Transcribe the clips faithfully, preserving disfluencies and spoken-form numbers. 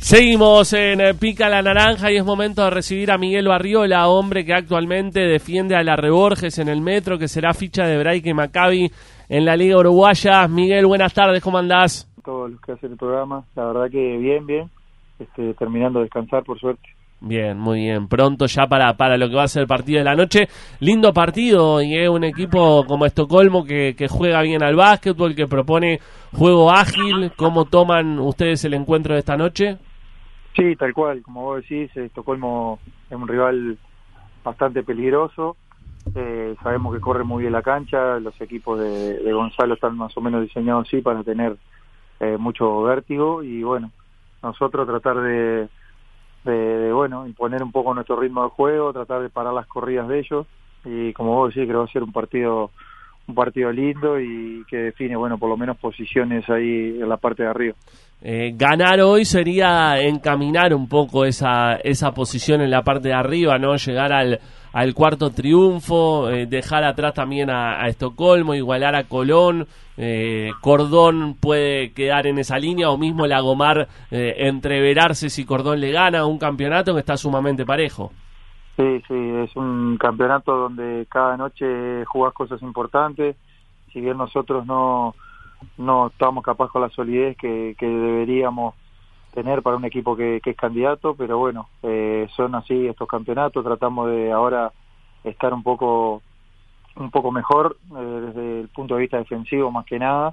Seguimos en Pica la Naranja y es momento de recibir a Miguel Barriola, hombre que actualmente defiende a la Reborges en el Metro, que será ficha de Braique Maccabi en la Liga Uruguaya. Miguel, buenas tardes, ¿cómo andás? Todos los que hacen el programa, la verdad que bien, bien, este, terminando de descansar por suerte. Bien, muy bien, pronto ya para, para lo que va a ser el partido de la noche. Lindo partido y es un equipo como Estocolmo que, que juega bien al básquetbol, que propone juego ágil. ¿Cómo toman ustedes el encuentro de esta noche? Sí, tal cual, como vos decís, Estocolmo es un rival bastante peligroso, eh, sabemos que corre muy bien la cancha, los equipos de, de Gonzalo están más o menos diseñados así para tener eh, mucho vértigo y bueno, nosotros tratar de, de, de bueno, imponer un poco nuestro ritmo de juego, tratar de parar las corridas de ellos y como vos decís, creo que va a ser un partido un partido lindo y que define, bueno, por lo menos posiciones ahí en la parte de arriba. Eh, ganar hoy sería encaminar un poco esa esa posición en la parte de arriba, ¿no? Llegar al, al cuarto triunfo, eh, dejar atrás también a, a Estocolmo, igualar a Colón, eh, Cordón puede quedar en esa línea o mismo Lagomar eh, entreverarse si Cordón le gana un campeonato que está sumamente parejo. Sí, sí, es un campeonato donde cada noche jugás cosas importantes, si bien nosotros no no estamos capaz con la solidez que, que deberíamos tener para un equipo que, que es candidato, pero bueno, eh, son así estos campeonatos, tratamos de ahora estar un poco un poco mejor eh, desde el punto de vista defensivo más que nada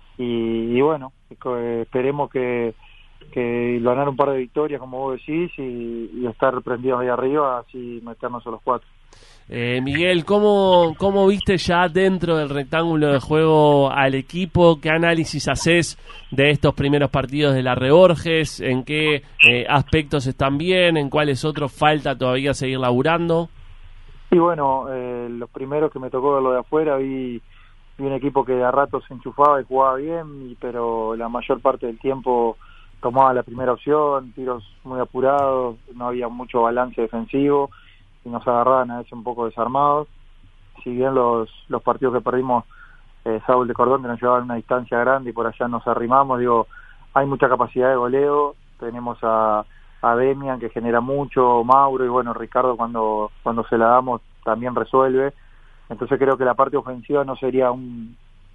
y, y bueno, eh, esperemos que que ganar un par de victorias como vos decís y, y estar prendidos ahí arriba, así meternos a los cuatro. Eh, Miguel, ¿cómo, ¿cómo viste ya dentro del rectángulo de juego al equipo? ¿Qué análisis haces de estos primeros partidos de la Reborges? ¿En qué eh, aspectos están bien? ¿En cuáles otros falta todavía seguir laburando? Y bueno, eh, los primeros que me tocó verlo de afuera, vi, vi un equipo que a ratos se enchufaba y jugaba bien, y, pero la mayor parte del tiempo tomaba la primera opción, tiros muy apurados, no había mucho balance defensivo y nos agarraban a veces un poco desarmados. Si bien los, los partidos que perdimos, eh, Saúl de Cordón, que nos llevaban a una distancia grande y por allá nos arrimamos, digo, hay mucha capacidad de goleo, tenemos a, a Demian que genera mucho, Mauro y bueno, Ricardo cuando, cuando se la damos también resuelve, entonces creo que la parte ofensiva no sería un,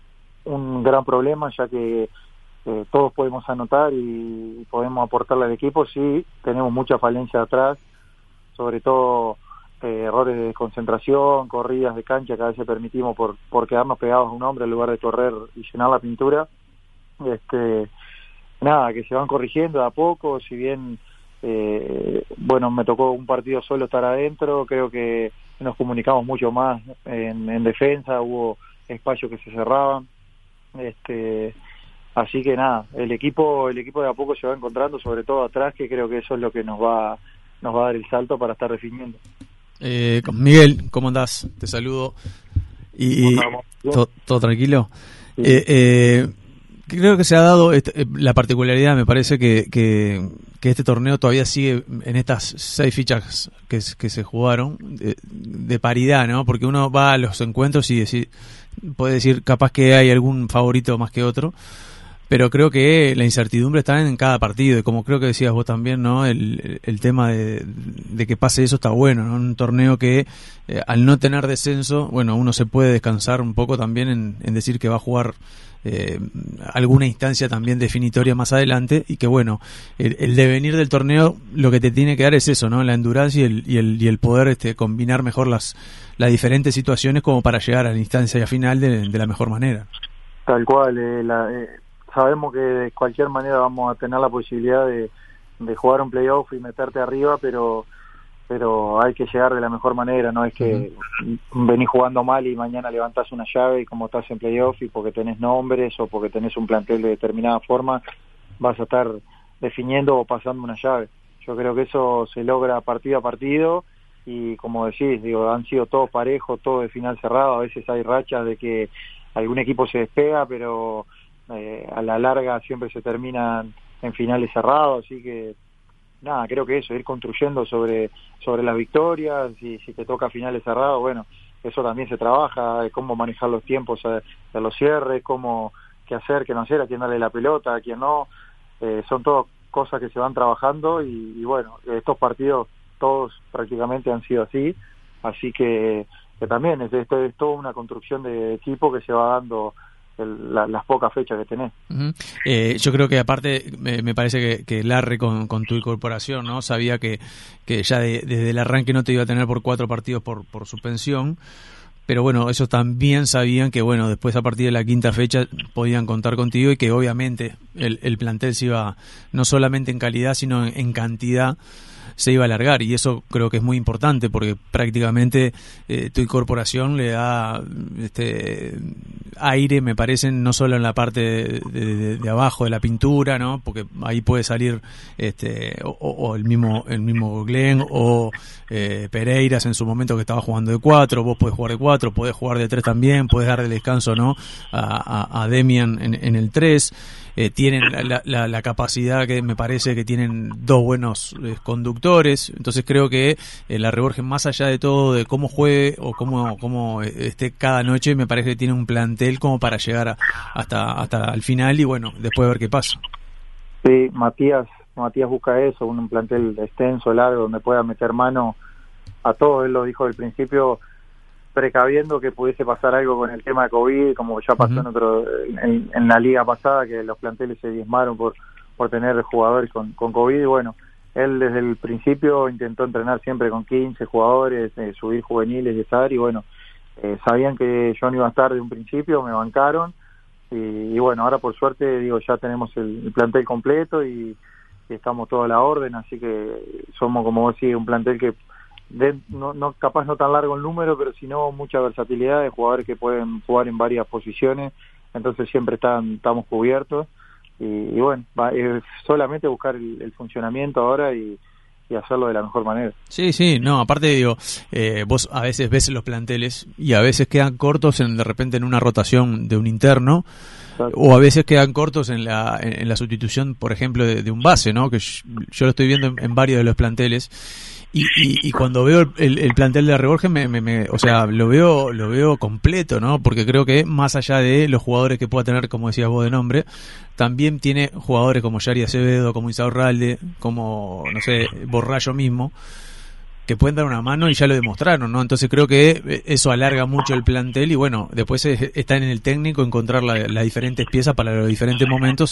un gran problema ya que Eh, todos podemos anotar y, y podemos aportarle al equipo. Sí, tenemos mucha falencia atrás, sobre todo eh, errores de concentración, corridas de cancha que a veces permitimos por, por quedarnos pegados a un hombre en lugar de correr y llenar la pintura. Este, nada, que se van corrigiendo de a poco, si bien eh, bueno, me tocó un partido solo estar adentro, creo que nos comunicamos mucho más en, en defensa, hubo espacios que se cerraban, este así que nada, el equipo el equipo de a poco se va encontrando, sobre todo atrás, que creo que eso es lo que nos va nos va a dar el salto para estar definiendo. Eh, Miguel, ¿cómo andás? Te saludo. Y, y ¿todo, todo tranquilo? Sí. Eh, eh, creo que se ha dado este, la particularidad, me parece que, que, que este torneo todavía sigue en estas seis fichas que, que se jugaron de, de paridad, ¿no? Porque uno va a los encuentros y decir, puede decir capaz que hay algún favorito más que otro, pero creo que la incertidumbre está en cada partido y como creo que decías vos también, ¿no? El, el tema de, de que pase eso está bueno, ¿no? Un torneo que eh, al no tener descenso, bueno, uno se puede descansar un poco también en, en decir que va a jugar eh, alguna instancia también definitoria más adelante y que bueno, el, el devenir del torneo lo que te tiene que dar es eso, ¿no? La endurance y el, y el, y el poder este, combinar mejor las, las diferentes situaciones como para llegar a la instancia final de, de la mejor manera. Tal cual, eh, la, eh... sabemos que de cualquier manera vamos a tener la posibilidad de, de jugar un playoff y meterte arriba, pero pero hay que llegar de la mejor manera, no es que uh-huh. venís jugando mal y mañana levantás una llave y como estás en playoff y porque tenés nombres o porque tenés un plantel de determinada forma vas a estar definiendo o pasando una llave. Yo creo que eso se logra partido a partido y como decís, digo, han sido todos parejos, todo de final cerrado, a veces hay rachas de que algún equipo se despega, pero Eh, a la larga siempre se terminan en finales cerrados, así que nada, creo que eso, ir construyendo sobre sobre las victorias y si te toca finales cerrados, bueno, eso también se trabaja, de cómo manejar los tiempos de, de los cierres, cómo qué hacer, qué no hacer, a quién darle la pelota, a quién no, eh, son todas cosas que se van trabajando y, y bueno, estos partidos todos prácticamente han sido así, así que, que también es, es, es toda una construcción de equipo que se va dando el, la, las pocas fechas que tenés. Uh-huh. Eh, yo creo que aparte me, me parece que, que Larry con, con tu incorporación, ¿no? Sabía que, que ya de, desde el arranque no te iba a tener por cuatro partidos por, por suspensión. Pero bueno, ellos también sabían que bueno, después a partir de la quinta fecha podían contar contigo y que obviamente el, el plantel se iba, no solamente en calidad, sino en, en cantidad, se iba a alargar, y eso creo que es muy importante porque prácticamente eh, tu incorporación le da este aire, me parece, no solo en la parte de, de, de abajo de la pintura, ¿no? Porque ahí puede salir este o, o el mismo el mismo Glenn o eh, Pereiras en su momento que estaba jugando de cuatro, vos podés jugar de cuatro, podés jugar de tres también, podés darle descanso, ¿no? a, a, a Demian en, en el tres. Eh, tienen la, la, la capacidad que me parece que tienen dos buenos eh, conductores, entonces creo que eh, la Reborgen, más allá de todo de cómo juegue o cómo, cómo eh, esté cada noche, me parece que tiene un plantel como para llegar a, hasta hasta el final y bueno, después ver qué pasa. Sí, Matías Matías busca eso, un plantel extenso, largo, donde pueda meter mano a todo. Él lo dijo al principio, precaviendo que pudiese pasar algo con el tema de COVID, como ya pasó uh-huh. en otro en, en la liga pasada, que los planteles se diezmaron por por tener jugadores con, con COVID. Y bueno, él desde el principio intentó entrenar siempre con quince jugadores, eh, subir juveniles y estar, y bueno, eh, sabían que yo no iba a estar de un principio, me bancaron, y, y bueno, ahora por suerte, digo, ya tenemos el, el plantel completo y, y estamos toda a la orden, así que somos, como vos decís, un plantel que De, no, no capaz no tan largo el número, pero sino mucha versatilidad de jugadores que pueden jugar en varias posiciones, entonces siempre están estamos cubiertos y, y bueno, va, es solamente buscar el, el funcionamiento ahora y, y hacerlo de la mejor manera. Sí, sí, no, aparte digo, eh, vos a veces ves los planteles y a veces quedan cortos en, de repente en una rotación de un interno. Exacto. O a veces quedan cortos en la en, en la sustitución, por ejemplo, de, de un base, ¿no? Que yo, yo lo estoy viendo en, en varios de los planteles. Y, y, y cuando veo el, el, el plantel de la Reborgen, me, me, me, o sea, lo veo lo veo completo, ¿no? Porque creo que más allá de los jugadores que pueda tener, como decías vos de nombre, también tiene jugadores como Yari Acevedo, como Isaurralde, como, no sé, Borrallo mismo, que pueden dar una mano y ya lo demostraron, ¿no? Entonces creo que eso alarga mucho el plantel y bueno, después está en el técnico encontrar las la diferentes piezas para los diferentes momentos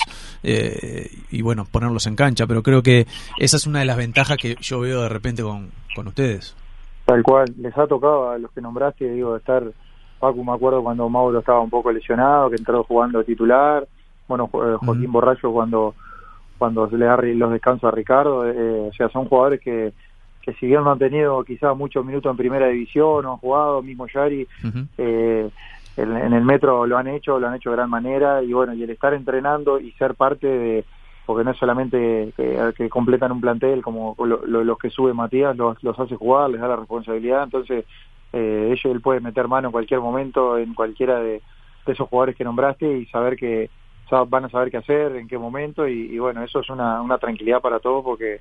eh, y bueno, ponerlos en cancha, pero creo que esa es una de las ventajas que yo veo de repente con, con ustedes. Tal cual, les ha tocado a los que nombraste, digo, estar, Pacu, me acuerdo cuando Mauro estaba un poco lesionado, que entró jugando titular, bueno, Joaquín uh-huh. Borrallo cuando cuando le da los descansos a Ricardo, eh, o sea, son jugadores que que si bien no han tenido quizás muchos minutos en primera división, no han jugado, mismo Yari, uh-huh. eh, en, en el Metro lo han hecho, lo han hecho de gran manera, y bueno, y el estar entrenando y ser parte de, porque no es solamente que, que completan un plantel como lo, lo, los que sube Matías, los, los hace jugar, les da la responsabilidad, entonces eh, ellos, él puede meter mano en cualquier momento en cualquiera de, de esos jugadores que nombraste y saber que van a saber qué hacer, en qué momento, y, y bueno, eso es una, una tranquilidad para todos porque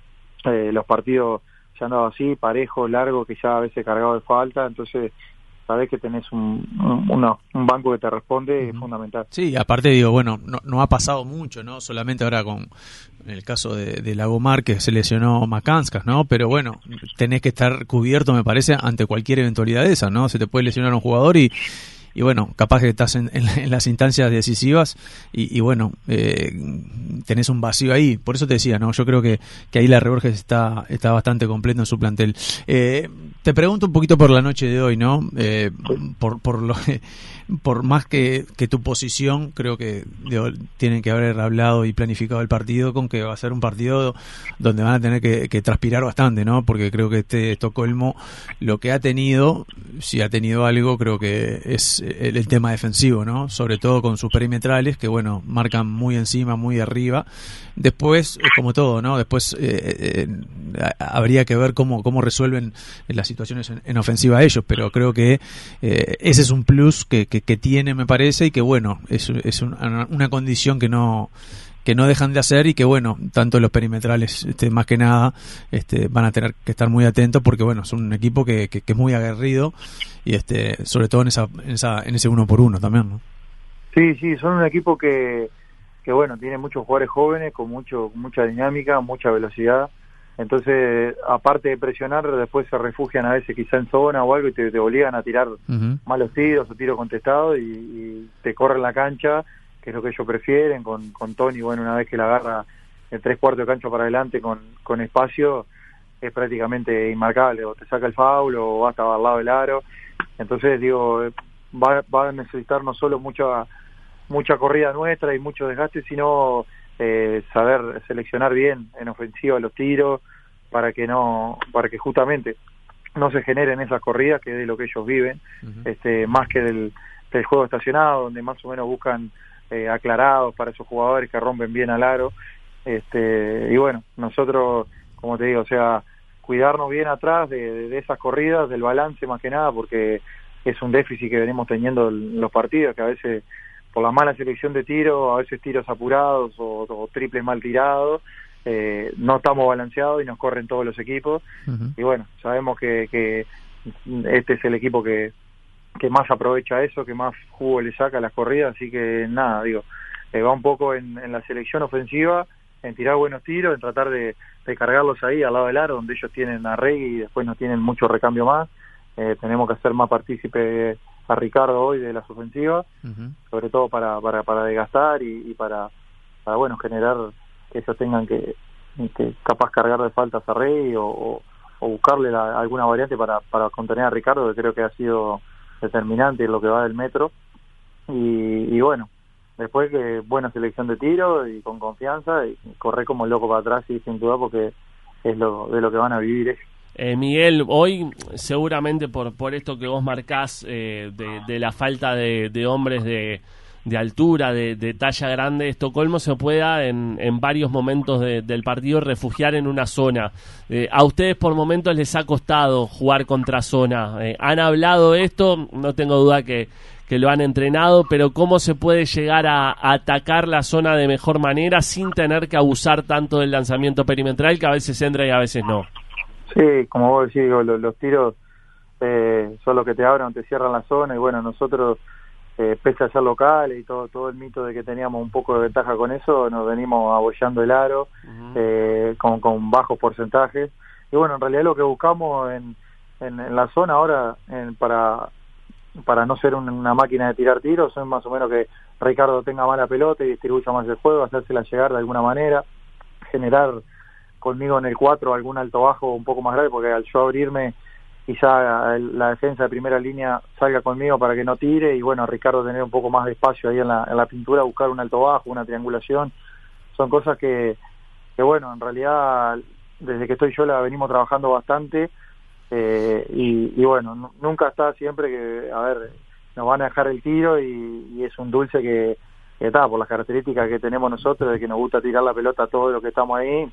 Eh, los partidos se han dado así, parejos, largos, que ya a veces cargado de falta, entonces sabés que tenés un, un, uno, un banco que te responde, uh-huh. es fundamental. Sí, aparte digo, bueno, no, no ha pasado mucho, ¿no? Solamente ahora con el caso de, de Lagomar, que se lesionó Macanskas, ¿no? Pero bueno, tenés que estar cubierto, me parece, ante cualquier eventualidad de esa, ¿no? Se te puede lesionar un jugador y y bueno, capaz que estás en, en, en las instancias decisivas y, y bueno, eh, tenés un vacío ahí. Por eso te decía, ¿no? Yo creo que, que ahí la Reborges está, está bastante completo en su plantel. Eh, te pregunto un poquito por la noche de hoy, ¿no? Eh, por, por lo por más que, que tu posición, creo que digo, tienen que haber hablado y planificado el partido con que va a ser un partido donde van a tener que, que transpirar bastante, ¿no? Porque creo que este Estocolmo, lo que ha tenido, si ha tenido algo, creo que es el, el tema defensivo, ¿no? Sobre todo con sus perimetrales, que bueno, marcan muy encima, muy arriba. Después, es como todo, ¿no? Después eh, eh, habría que ver cómo, cómo resuelven las situaciones en, en ofensiva ellos, pero creo que eh, ese es un plus que, que, que tiene, me parece, y que bueno, es, es una, una condición que no que no dejan de hacer y que bueno, tanto los perimetrales este, más que nada este, van a tener que estar muy atentos porque bueno, son un equipo que, que, que es muy aguerrido y este sobre todo en esa en esa en ese uno por uno también, ¿no? Sí, sí, son un equipo que que bueno, tiene muchos jugadores jóvenes con mucho mucha dinámica, mucha velocidad. Entonces, aparte de presionar, después se refugian a veces quizá en zona o algo y te, te obligan a tirar uh-huh. malos tiros o tiros contestados y, y te corren la cancha, que es lo que ellos prefieren. Con, con Tony, bueno, una vez que la agarra de tres cuartos de cancha para adelante con, con espacio, es prácticamente inmarcable. O te saca el foul o va hasta al lado del aro. Entonces, digo, va, va a necesitar no solo mucha, mucha corrida nuestra y mucho desgaste, sino... Eh, saber seleccionar bien en ofensiva los tiros para que no para que justamente no se generen esas corridas, que es de lo que ellos viven, uh-huh. este más que del, del juego estacionado, donde más o menos buscan eh, aclarados para esos jugadores que rompen bien al aro. Este y bueno, nosotros, como te digo, o sea, cuidarnos bien atrás de, de, de esas corridas, del balance más que nada, porque es un déficit que venimos teniendo en los partidos, que a veces por la mala selección de tiro, a veces tiros apurados o, o triples mal tirados, eh, no estamos balanceados y nos corren todos los equipos. Uh-huh. Y bueno, sabemos que, que este es el equipo que, que más aprovecha eso, que más jugo le saca a las corridas, así que nada, digo, eh, va un poco en, en la selección ofensiva, en tirar buenos tiros, en tratar de, de cargarlos ahí al lado del aro, donde ellos tienen a Rey y después no tienen mucho recambio más. Eh, tenemos que hacer más partícipe a Ricardo hoy de las ofensivas, uh-huh. sobre todo para para, para desgastar y, y para, para bueno generar que ellos tengan que, que capaz cargar de faltas a Rey o, o, o buscarle la, alguna variante para, para contener a Ricardo, que creo que ha sido determinante en lo que va del metro. Y, y bueno, después que buena selección de tiro y con confianza y correr como loco para atrás y sin duda, porque es lo de lo que van a vivir ellos. Eh, Miguel, hoy seguramente por por esto que vos marcás eh, de, de la falta de, de hombres de, de altura, de, de talla grande, Estocolmo se pueda en, en varios momentos de, del partido refugiar en una zona. Eh, a ustedes por momentos les ha costado jugar contra zona. Eh, ¿Han hablado esto? No tengo duda que, que lo han entrenado, pero ¿cómo se puede llegar a, a atacar la zona de mejor manera sin tener que abusar tanto del lanzamiento perimetral, que a veces entra y a veces no? Sí, como vos decís, digo, los, los tiros eh, son los que te abren o te cierran la zona, y bueno, nosotros, eh, pese a ser locales y todo todo el mito de que teníamos un poco de ventaja con eso, nos venimos abollando el aro uh-huh. eh, con, con bajos porcentajes, y bueno, en realidad lo que buscamos en, en, en la zona ahora, en, para para no ser un, una máquina de tirar tiros, es más o menos que Ricardo tenga mala pelota y distribuya más el juego, hacérsela llegar de alguna manera, generar conmigo en el cuatro algún alto bajo un poco más grave, porque al yo abrirme quizá el, la defensa de primera línea salga conmigo para que no tire, y bueno, Ricardo tener un poco más de espacio ahí en la, en la pintura, buscar un alto bajo, una triangulación. Son cosas que, que bueno, en realidad desde que estoy yo la venimos trabajando bastante, eh, y, y bueno, n- nunca está siempre que, a ver, nos van a dejar el tiro, y, y es un dulce que está por las características que tenemos nosotros, de que nos gusta tirar la pelota a todos los que estamos ahí.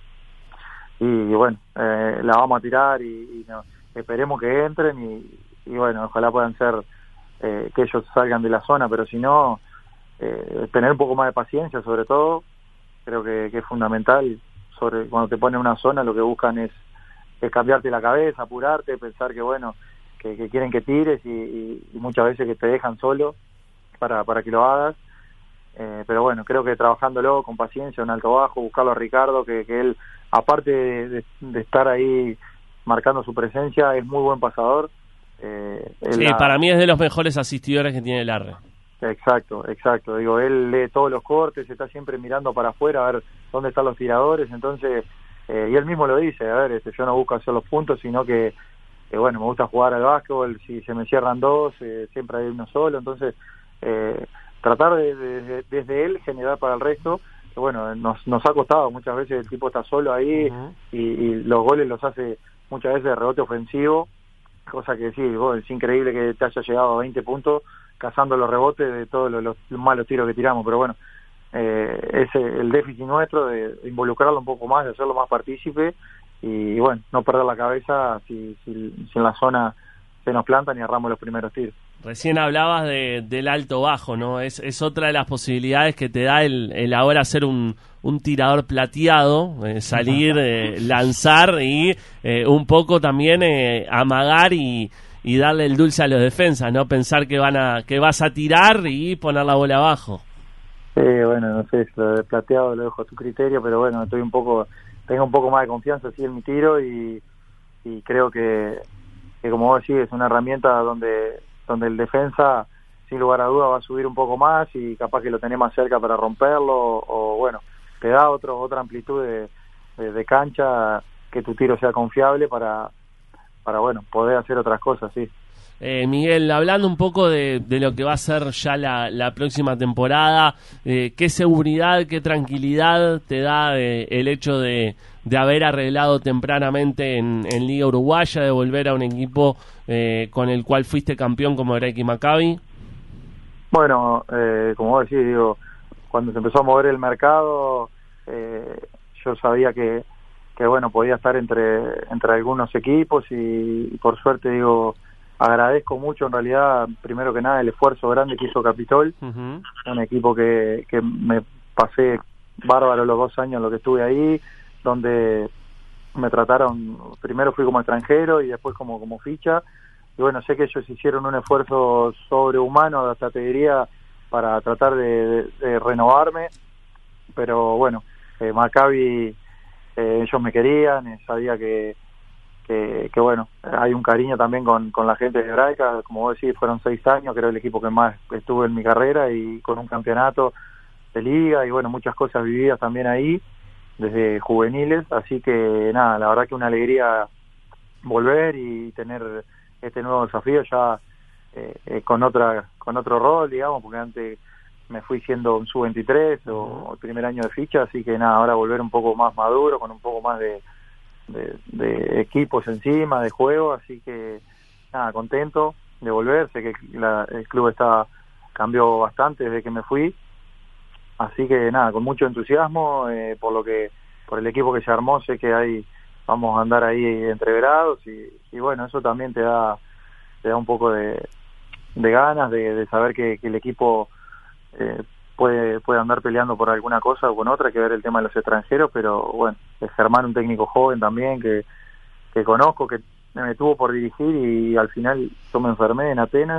Y bueno, eh, la vamos a tirar y, y no, esperemos que entren y, y bueno, ojalá puedan ser eh, que ellos salgan de la zona, pero si no, eh, tener un poco más de paciencia sobre todo, creo que, que es fundamental. Sobre cuando te ponen una zona, lo que buscan es, es cambiarte la cabeza, apurarte, pensar que bueno, que, que quieren que tires y, y, y muchas veces que te dejan solo para, para que lo hagas. Eh, pero bueno, creo que trabajándolo con paciencia, un alto bajo, buscarlo a Ricardo, que, que él, aparte de, de, de estar ahí marcando su presencia, es muy buen pasador. Eh, sí, la... para mí es de los mejores asistidores que tiene el Arre. Exacto, exacto. Digo, él lee todos los cortes, está siempre mirando para afuera a ver dónde están los tiradores, entonces, eh, y él mismo lo dice, a ver, este, yo no busco hacer los puntos, sino que, que bueno, me gusta jugar al básquetbol, si se me cierran dos, eh, siempre hay uno solo, entonces... Eh, tratar de, de, de desde él generar para el resto, que bueno, nos nos ha costado muchas veces, el tipo está solo ahí uh-huh. y, y los goles los hace muchas veces de rebote ofensivo, cosa que sí, bueno, es increíble que te haya llegado a veinte puntos cazando los rebotes de todos los, los malos tiros que tiramos, pero bueno, eh, es el déficit nuestro de involucrarlo un poco más, de hacerlo más partícipe y, y bueno, no perder la cabeza si, si, si en la zona se nos plantan y agarramos los primeros tiros. Recién hablabas de, del alto bajo, ¿no? Es, es otra de las posibilidades que te da el, el ahora ser un, un tirador plateado, eh, salir, eh, lanzar y eh, un poco también eh, amagar y, y darle el dulce a los defensas, ¿no? Pensar que van a que vas a tirar y poner la bola abajo. Eh, bueno, no sé, lo de plateado lo dejo a tu criterio, pero bueno, estoy un poco, tengo un poco más de confianza así en mi tiro y, y creo que, que como vos decís, es una herramienta donde, donde el defensa, sin lugar a duda, va a subir un poco más y capaz que lo tenés más cerca para romperlo, o, o bueno, te da otro, otra amplitud de, de, de cancha, que tu tiro sea confiable para, para bueno, poder hacer otras cosas, sí. Eh, Miguel, hablando un poco de, de lo que va a ser ya la, la próxima temporada, eh, ¿qué seguridad, qué tranquilidad te da eh, el hecho de, de haber arreglado tempranamente en, en Liga Uruguaya, de volver a un equipo eh, con el cual fuiste campeón como Heroica Maccabi? Bueno, eh, como vos decís, digo, cuando se empezó a mover el mercado, eh, yo sabía que, que bueno, podía estar entre, entre algunos equipos y, y por suerte, digo, agradezco mucho en realidad, primero que nada, el esfuerzo grande que hizo Capitol, uh-huh. un equipo que, que me pasé bárbaro los dos años en lo que estuve ahí, donde me trataron, primero fui como extranjero y después como, como ficha, y bueno, sé que ellos hicieron un esfuerzo sobrehumano, hasta te diría, para tratar de, de, de renovarme, pero bueno, eh, Maccabi, eh, ellos me querían, eh, sabía que Que, que bueno, hay un cariño también con, con la gente de Hebraica, como vos decís, fueron seis años, creo el equipo que más estuve en mi carrera y con un campeonato de liga y bueno, muchas cosas vividas también ahí, desde juveniles, así que nada, la verdad que una alegría volver y tener este nuevo desafío ya eh, eh, con otra con otro rol, digamos, porque antes me fui siendo un sub veintitrés o el primer año de ficha, así que nada, ahora volver un poco más maduro, con un poco más de De, de equipos encima, de juego, así que nada, contento de volver, sé que la, el club está cambió bastante desde que me fui, así que nada, con mucho entusiasmo eh, por lo que por el equipo que se armó, sé que ahí vamos a andar ahí entreverados y, y bueno, eso también te da te da un poco de, de ganas de, de saber que, que el equipo eh, puede puede andar peleando por alguna cosa o con otra, que ver el tema de los extranjeros, pero bueno, es Germán un técnico joven también que, que conozco, que me tuvo por dirigir y al final yo me enfermé en Atenas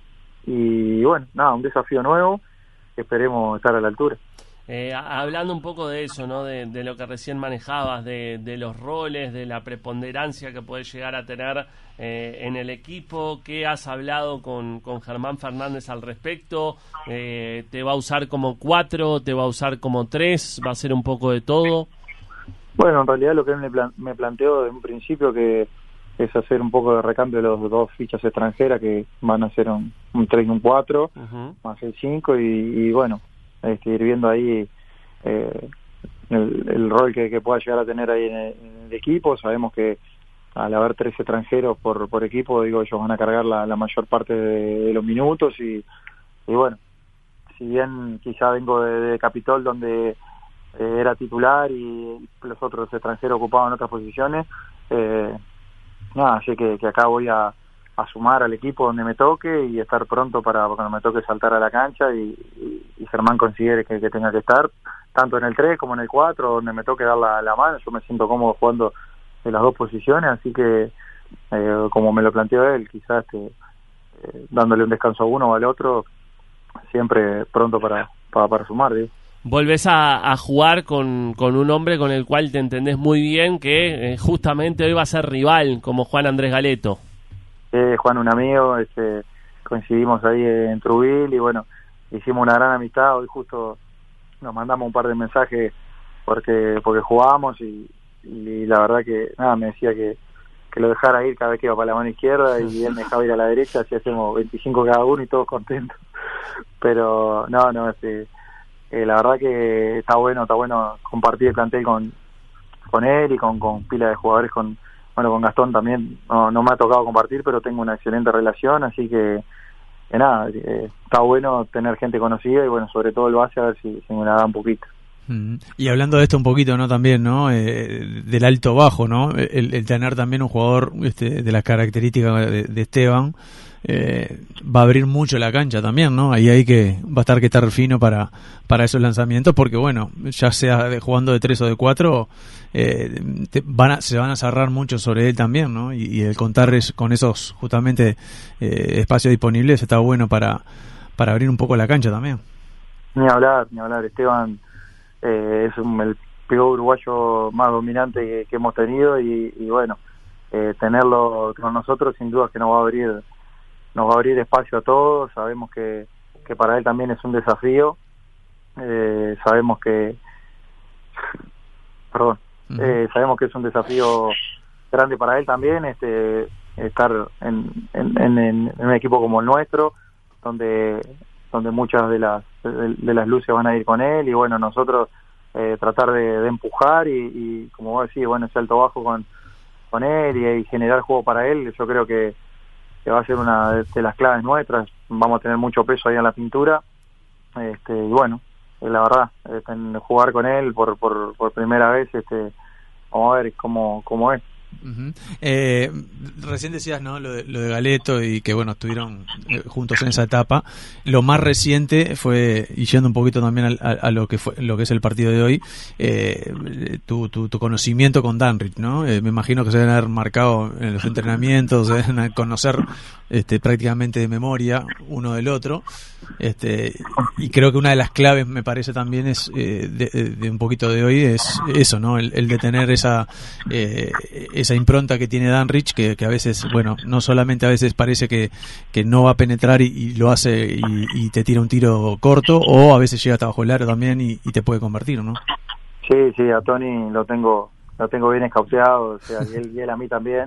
y bueno, nada, un desafío nuevo, esperemos estar a la altura. Eh, hablando un poco de eso, ¿no? De, de lo que recién manejabas, de, de los roles, de la preponderancia que puede llegar a tener eh, en el equipo, ¿qué has hablado con, con Germán Fernández al respecto? Eh, ¿Te va a usar como cuatro? ¿Te va a usar como tres? ¿Va a ser un poco de todo? Bueno, en realidad lo que él me, plan- me planteó desde un principio que es hacer un poco de recambio de los dos fichas extranjeras que van a ser un, un tres y un cuatro, uh-huh. más el cinco y, y bueno, Este, ir viendo ahí eh, el, el rol que, que pueda llegar a tener ahí en el, en el equipo. Sabemos que al haber tres extranjeros por, por equipo, digo, ellos van a cargar la, la mayor parte de, de los minutos y, y bueno, si bien quizá vengo de, de Capitol donde eh, era titular y los otros extranjeros ocupaban otras posiciones, eh, nada, sé que, que acá voy a a sumar al equipo donde me toque y estar pronto para cuando me toque saltar a la cancha y, y, y Germán considere que, que tenga que estar tanto en el tres como en el cuatro, donde me toque dar la, la mano. Yo me siento cómodo jugando en las dos posiciones, así que eh, como me lo planteó él, quizás este, eh, dándole un descanso a uno o al otro, siempre pronto para, para, para sumar, ¿sí? Volvés a, a jugar con, con un hombre con el cual te entendés muy bien, que eh, justamente hoy va a ser rival, como Juan Andrés Galeto. Eh, Juan, un amigo, este, coincidimos ahí en Trubil y bueno, hicimos una gran amistad. Hoy justo nos mandamos un par de mensajes porque porque jugábamos y, y la verdad que nada, me decía que, que lo dejara ir cada vez que iba para la mano izquierda y él me dejaba ir a la derecha, así hacemos veinticinco cada uno y todos contentos. Pero no, no, este, eh, la verdad que está bueno, está bueno compartir el plantel con, con él y con, con pila de jugadores, con Bueno, con Gastón también no, no me ha tocado compartir, pero tengo una excelente relación, así que, que nada, eh, está bueno tener gente conocida y bueno, sobre todo el base, a ver si, si me la da un poquito. Mm. Y hablando de esto un poquito, ¿no? También, ¿no? Eh, del alto bajo, ¿no? El, el tener también un jugador este, de las características de, de Esteban eh, va a abrir mucho la cancha también, ¿no? Ahí hay que va a estar que estar fino para para esos lanzamientos, porque bueno, ya sea de, jugando de tres o de cuatro, eh, te, van a, se van a cerrar mucho sobre él también, ¿no? Y, y el contar es, con esos justamente eh, espacios disponibles está bueno para para abrir un poco la cancha también. Ni hablar, ni hablar. Esteban eh, es un, el pivot uruguayo más dominante que, que hemos tenido y, y bueno, eh, tenerlo con nosotros sin duda que nos va a abrir nos va a abrir espacio a todos. Sabemos que, que para él también es un desafío. Eh, sabemos que perdón uh-huh. eh, sabemos que es un desafío grande para él también, este estar en, en, en, en un equipo como el nuestro, donde donde muchas de las de, de las luces van a ir con él, y bueno, nosotros eh, tratar de, de empujar y, y como vos decís, bueno, ese alto bajo con, con él y, y generar juego para él. Yo creo que, que va a ser una de, de las claves nuestras. Vamos a tener mucho peso ahí en la pintura, este y bueno, la verdad, este, en jugar con él por, por, por primera vez, este vamos a ver cómo, cómo es. Uh-huh. Eh, recién decías, ¿no?, lo de, lo de Galeto y que bueno, estuvieron eh, juntos en esa etapa. Lo más reciente fue, y yendo un poquito también a, a, a lo que fue lo que es el partido de hoy, eh, tu, tu, tu conocimiento con Danrich, ¿no? Eh, me imagino que se deben haber marcado en los entrenamientos, se deben conocer este, prácticamente de memoria uno del otro. Este, y creo que una de las claves, me parece también, es eh, de, de un poquito de hoy, es eso, ¿no? El, el de tener esa eh, esa impronta que tiene Danrich, que, que a veces, bueno, no solamente a veces parece que, que no va a penetrar y, y lo hace y, y te tira un tiro corto, o a veces llega hasta bajo el aro también y, y te puede convertir, ¿no? Sí, sí, a Tony lo tengo lo tengo bien escauteado, o sea, y él, y él a mí también.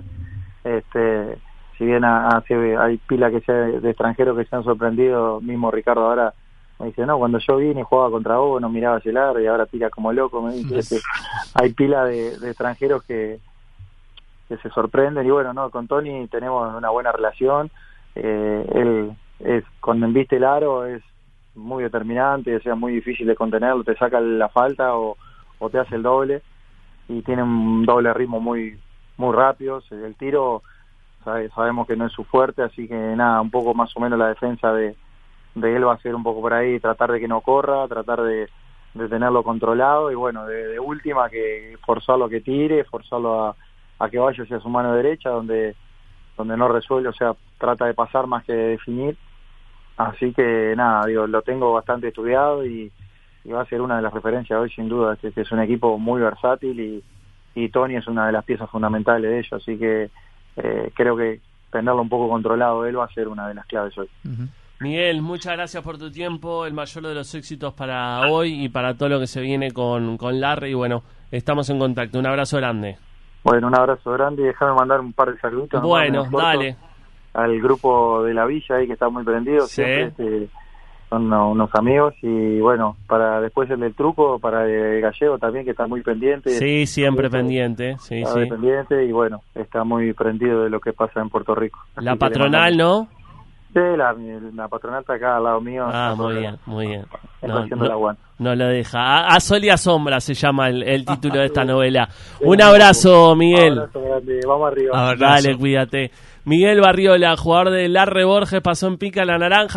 Este, si bien hace, hay pila que sea de extranjeros que se han sorprendido, mismo Ricardo ahora me dice, no, cuando yo vine y jugaba contra vos no miraba hacia el aro y ahora tira como loco, me dice. Este, hay pila de, de extranjeros que que se sorprenden y bueno, no, con Tony tenemos una buena relación. Eh, él es, cuando embiste el aro es muy determinante, o sea, muy difícil de contenerlo, te saca la falta o, o te hace el doble, y tiene un doble ritmo muy muy rápido. El tiro sabe, sabemos que no es su fuerte, así que nada, un poco más o menos la defensa de, de él va a ser un poco por ahí, tratar de que no corra, tratar de, de tenerlo controlado y bueno, de, de última que forzarlo a que tire, forzarlo a a que vaya hacia su mano derecha, donde donde no resuelve, o sea, trata de pasar más que de definir. Así que nada, digo, lo tengo bastante estudiado y, y va a ser una de las referencias hoy sin duda, que, que es un equipo muy versátil y, y Tony es una de las piezas fundamentales de ello, así que eh, creo que tenerlo un poco controlado él va a ser una de las claves hoy. Uh-huh. Miguel, muchas gracias por tu tiempo, el mayor de los éxitos para hoy y para todo lo que se viene con, con Larry, y bueno, estamos en contacto, un abrazo grande. Bueno, un abrazo grande y déjame mandar un par de saluditos. Bueno, dale. Al grupo de la villa ahí que está muy prendido, sí. Siempre este, son unos, unos amigos y bueno, para después el del truco, para el gallego también que está muy pendiente. Sí, siempre este, pendiente, sí, está sí. pendiente y bueno, está muy prendido de lo que pasa en Puerto Rico. Así la patronal, ¿no? Sí, la, la patronal está acá al lado mío. Ah, muy bien, muy bien. No, no, no lo deja. A, a sol y a sombra se llama el, el título de esta novela. Un abrazo, Miguel. Un abrazo grande. Vamos arriba. Abrazo. Dale, cuídate. Miguel Barriola, jugador de Larre Borges, pasó en pica la naranja.